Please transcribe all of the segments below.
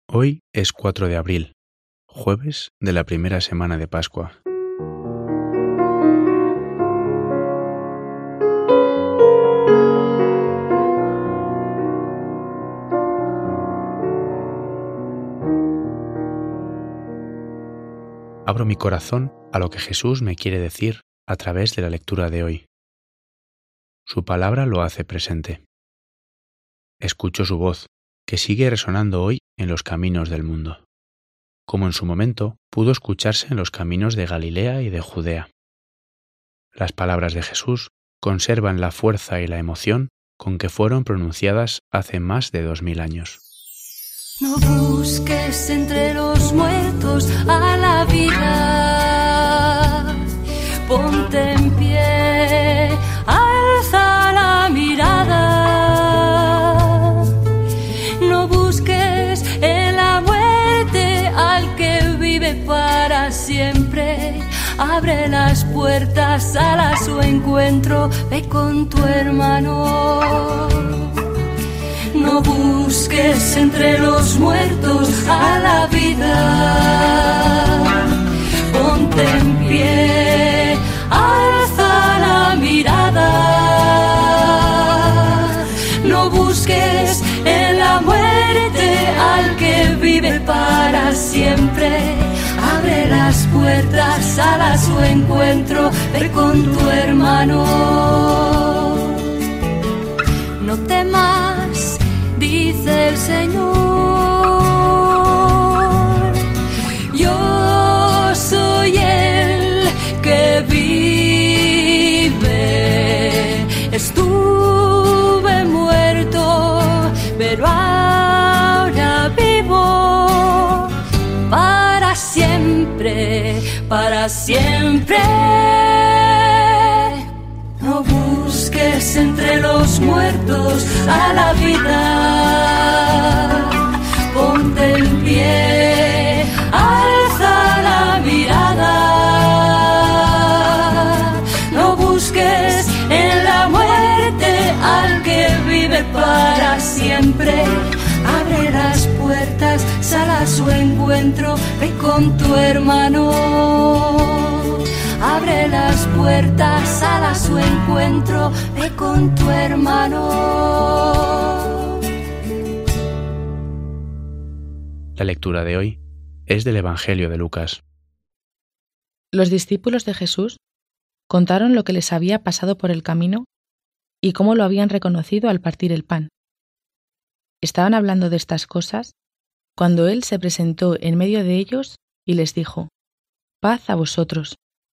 Hoy es 4 de abril, jueves de la primera semana de Pascua. Abro mi corazón a lo que Jesús me quiere decir a través de la lectura de hoy. Su palabra lo hace presente. Escucho su voz, que sigue resonando hoy en los caminos del mundo, como en su momento pudo escucharse en los caminos de Galilea y de Judea. Las palabras de Jesús conservan la fuerza y la emoción con que fueron pronunciadas hace más de 2000 años. No busques entre los muertos a la vida, ponte en pie, alza la mirada. No busques en la muerte al que vive para siempre. Abre las puertas, sal a su encuentro, ve con tu hermano. No busques entre los muertos a la vida. Ponte en pie, alza la mirada. No busques en la muerte al que vive para siempre. Abre las puertas, sal a su encuentro, ve con tu hermano. No temas, dice el Señor, yo soy el que vive. Estuve muerto, pero ahora vivo para siempre, para siempre. No busques entre los muertos a la vida. Ponte en pie, alza la mirada. No busques en la muerte al que vive para siempre. Abre las puertas, sal a su encuentro, ve con tu hermano. Abre las puertas, sal a su encuentro, ve con tu hermano. La lectura de hoy es del Evangelio de Lucas. Los discípulos de Jesús contaron lo que les había pasado por el camino y cómo lo habían reconocido al partir el pan. Estaban hablando de estas cosas cuando Él se presentó en medio de ellos y les dijo: «Paz a vosotros».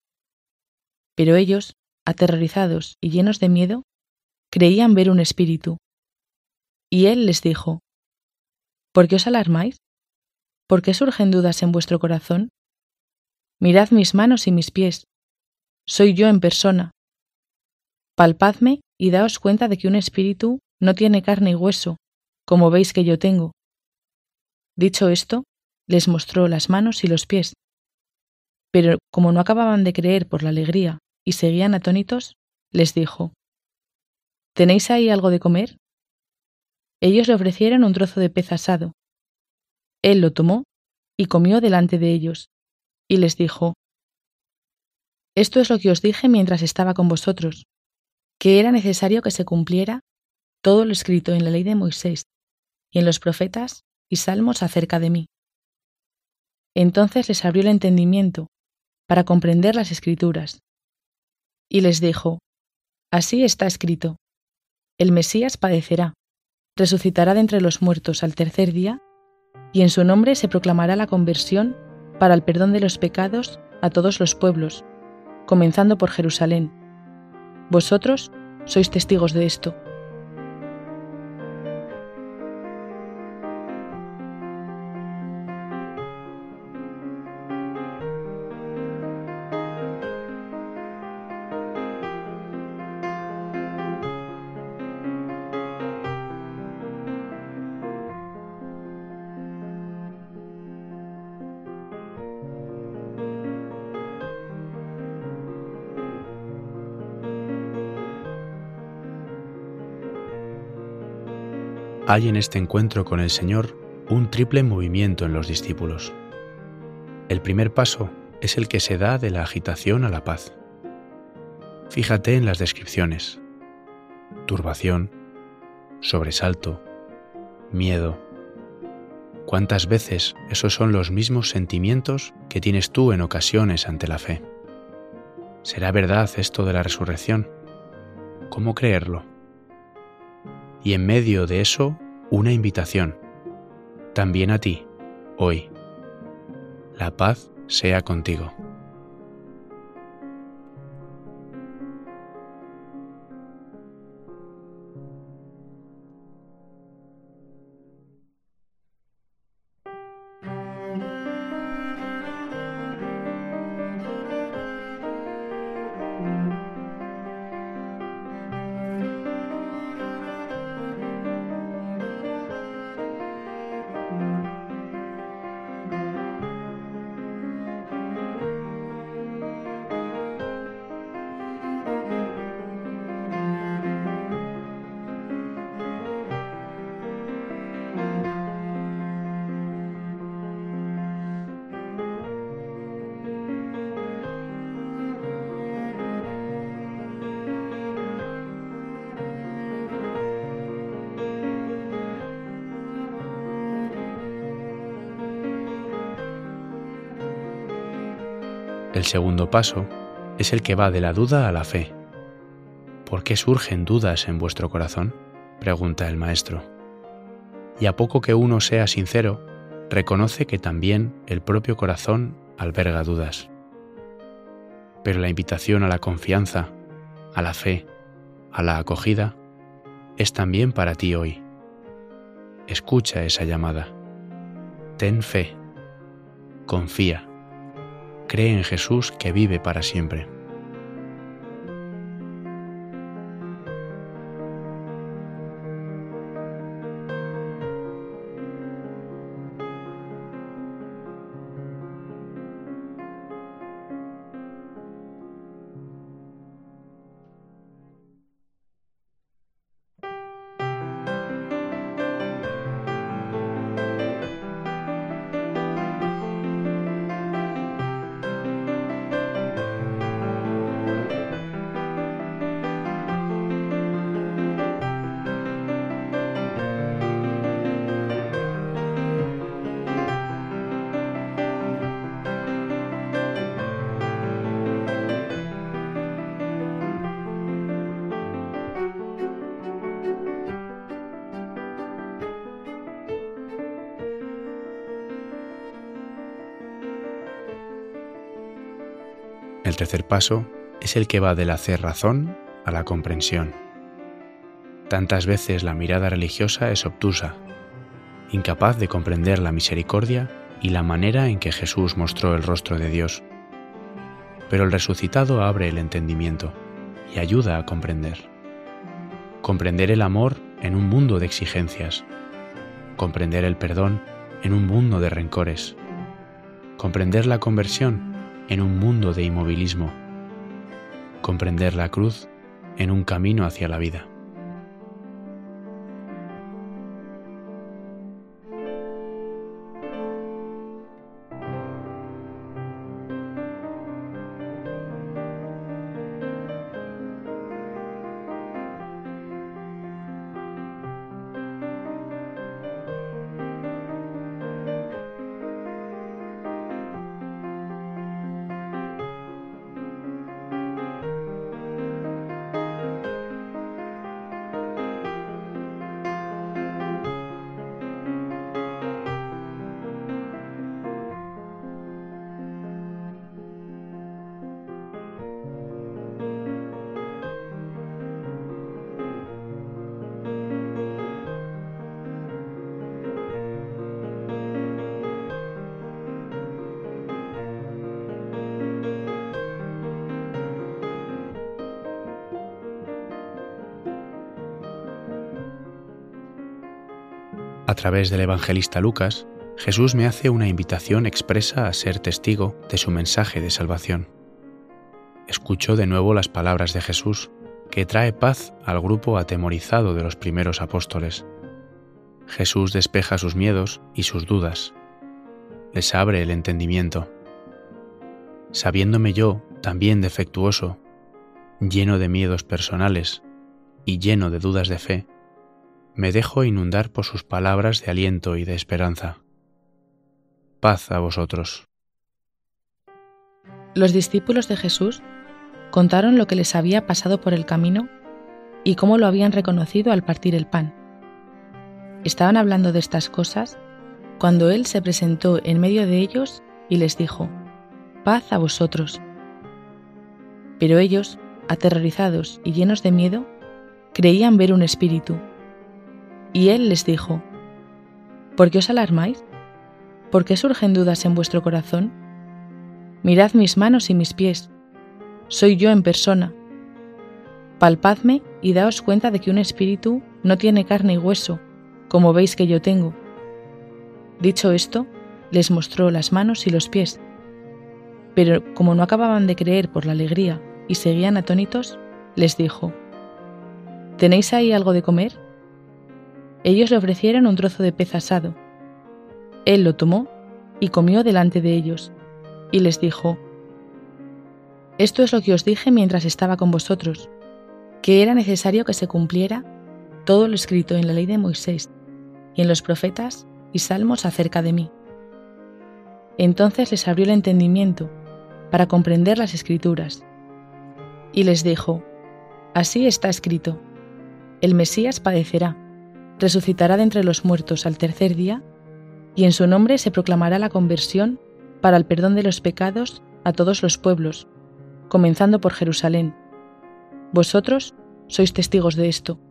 Pero ellos, aterrorizados y llenos de miedo, creían ver un espíritu. Y Él les dijo: ¿Por qué os alarmáis? ¿Por qué surgen dudas en vuestro corazón? Mirad mis manos y mis pies. Soy yo en persona. Palpadme y daos cuenta de que un espíritu no tiene carne y hueso, como veis que yo tengo. Dicho esto, les mostró las manos y los pies. Pero como no acababan de creer por la alegría y seguían atónitos, les dijo: ¿Tenéis ahí algo de comer? Ellos le ofrecieron un trozo de pez asado. Él lo tomó y comió delante de ellos, y les dijo: Esto es lo que os dije mientras estaba con vosotros, que era necesario que se cumpliera todo lo escrito en la ley de Moisés y en los profetas y salmos acerca de mí. Entonces les abrió el entendimiento para comprender las Escrituras. Y les dijo: Así está escrito: el Mesías padecerá, resucitará de entre los muertos al tercer día, y en su nombre se proclamará la conversión para el perdón de los pecados a todos los pueblos, comenzando por Jerusalén. Vosotros sois testigos de esto. Hay en este encuentro con el Señor un triple movimiento en los discípulos. El primer paso es el que se da de la agitación a la paz. Fíjate en las descripciones: turbación, sobresalto, miedo. ¿Cuántas veces esos son los mismos sentimientos que tienes tú en ocasiones ante la fe? ¿Será verdad esto de la resurrección? ¿Cómo creerlo? Y en medio de eso, una invitación, también a ti, hoy. La paz sea contigo. El segundo paso es el que va de la duda a la fe. ¿Por qué surgen dudas en vuestro corazón?, pregunta el Maestro. Y a poco que uno sea sincero, reconoce que también el propio corazón alberga dudas. Pero la invitación a la confianza, a la fe, a la acogida, es también para ti hoy. Escucha esa llamada. Ten fe. Confía. Cree en Jesús que vive para siempre. El tercer paso es el que va de la cerrazón a la comprensión. Tantas veces la mirada religiosa es obtusa, incapaz de comprender la misericordia y la manera en que Jesús mostró el rostro de Dios. Pero el resucitado abre el entendimiento y ayuda a comprender. Comprender el amor en un mundo de exigencias. Comprender el perdón en un mundo de rencores. Comprender la conversión en un mundo de inmovilismo. Comprender la cruz en un camino hacia la vida. A través del evangelista Lucas, Jesús me hace una invitación expresa a ser testigo de su mensaje de salvación. Escucho de nuevo las palabras de Jesús, que trae paz al grupo atemorizado de los primeros apóstoles. Jesús despeja sus miedos y sus dudas. Les abre el entendimiento. Sabiéndome yo también defectuoso, lleno de miedos personales y lleno de dudas de fe, me dejo inundar por sus palabras de aliento y de esperanza. Paz a vosotros. Los discípulos de Jesús contaron lo que les había pasado por el camino y cómo lo habían reconocido al partir el pan. Estaban hablando de estas cosas cuando Él se presentó en medio de ellos y les dijo: «Paz a vosotros». Pero ellos, aterrorizados y llenos de miedo, creían ver un espíritu. Y Él les dijo: «¿Por qué os alarmáis? ¿Por qué surgen dudas en vuestro corazón? Mirad mis manos y mis pies. Soy yo en persona. Palpadme y daos cuenta de que un espíritu no tiene carne y hueso, como veis que yo tengo». Dicho esto, les mostró las manos y los pies. Pero como no acababan de creer por la alegría y seguían atónitos, les dijo: «¿Tenéis ahí algo de comer?». Ellos le ofrecieron un trozo de pez asado. Él lo tomó y comió delante de ellos, y les dijo: «Esto es lo que os dije mientras estaba con vosotros, que era necesario que se cumpliera todo lo escrito en la ley de Moisés y en los profetas y salmos acerca de mí». Entonces les abrió el entendimiento para comprender las Escrituras, y les dijo: «Así está escrito: el Mesías padecerá, resucitará de entre los muertos al tercer día, y en su nombre se proclamará la conversión para el perdón de los pecados a todos los pueblos, comenzando por Jerusalén. Vosotros sois testigos de esto».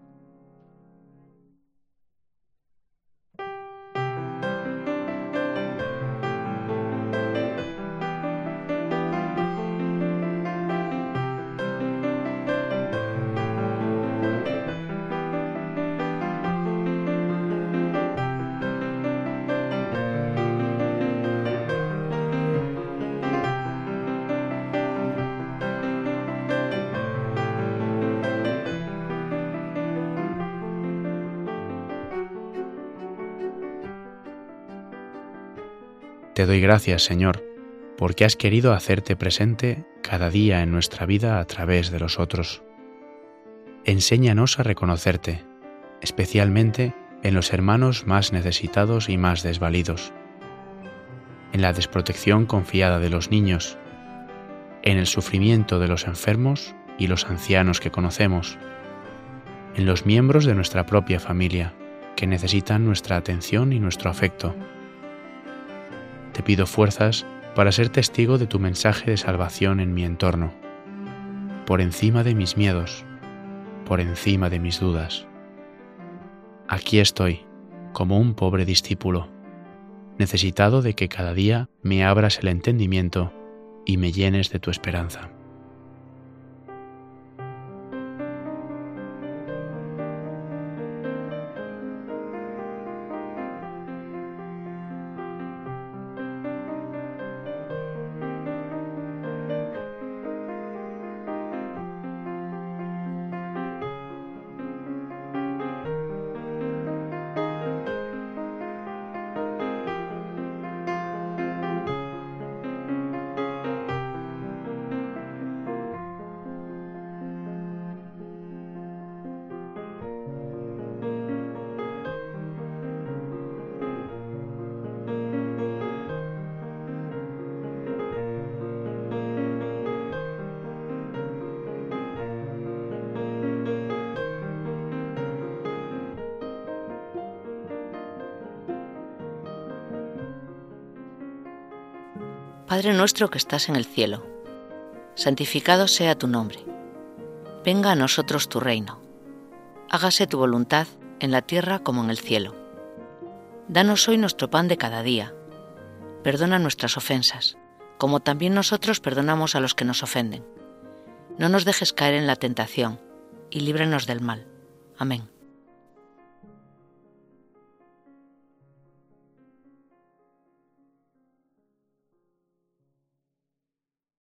Te doy gracias, Señor, porque has querido hacerte presente cada día en nuestra vida a través de los otros. Enséñanos a reconocerte, especialmente en los hermanos más necesitados y más desvalidos, en la desprotección confiada de los niños, en el sufrimiento de los enfermos y los ancianos que conocemos, en los miembros de nuestra propia familia que necesitan nuestra atención y nuestro afecto. Te pido fuerzas para ser testigo de tu mensaje de salvación en mi entorno, por encima de mis miedos, por encima de mis dudas. Aquí estoy, como un pobre discípulo, necesitado de que cada día me abras el entendimiento y me llenes de tu esperanza. Padre nuestro que estás en el cielo, santificado sea tu nombre. Venga a nosotros tu reino. Hágase tu voluntad en la tierra como en el cielo. Danos hoy nuestro pan de cada día. Perdona nuestras ofensas, como también nosotros perdonamos a los que nos ofenden. No nos dejes caer en la tentación, y líbranos del mal. Amén.